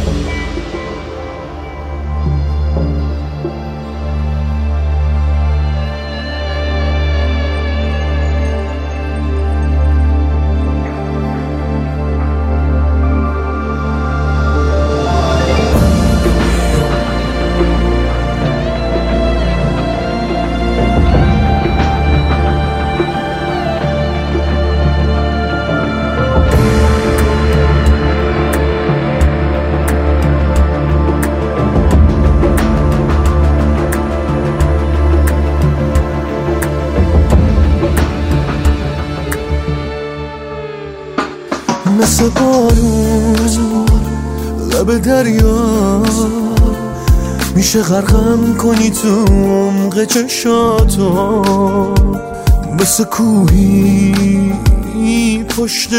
مثل بارون لب دریا میشه غرقم کنی تو عمق چشاتو، مثل کوهی پشت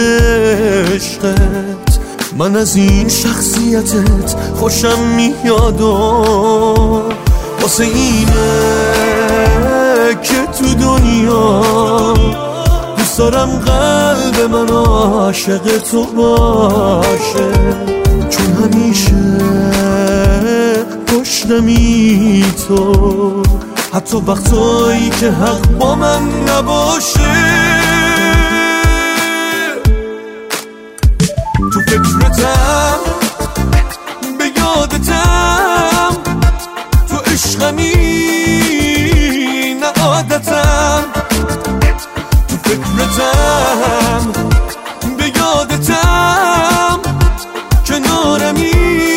عشقت من از این شخصیتت خوشم میاد و واسه اینه که تو دنیا دوست دارم قلب من عاشق تو باشه، چون همیشه پشتمی تو، حتی وقتایی که حق با من نباشه. تو فکرتم به یادتم، تو عشقمی نه عادتم، تو فکرتم به یادتم، کنارمی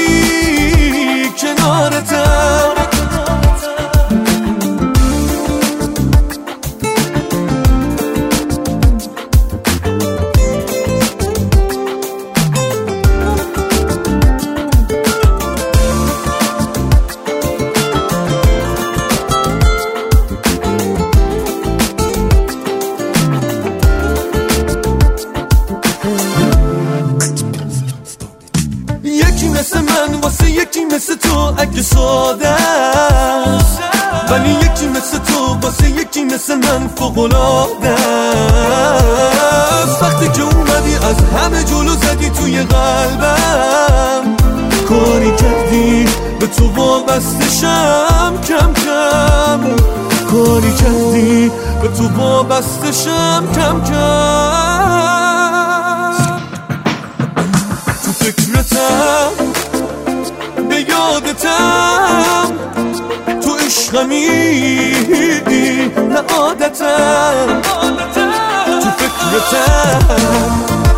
کنارتم. یکی مثل من واسه یکی مثل تو اگه ساده است، ولی یکی مثل تو واسه یکی مثل من فوق‌العاده است. وقتی که اومدی از همه جلو زدی توی قلبم، کاری کردی به تو وابستشم کم کم، کاری کردی به تو وابستشم کم کم. تو فکرتم به یادتم، تو عشقمی نه عادتم، تو فکرتم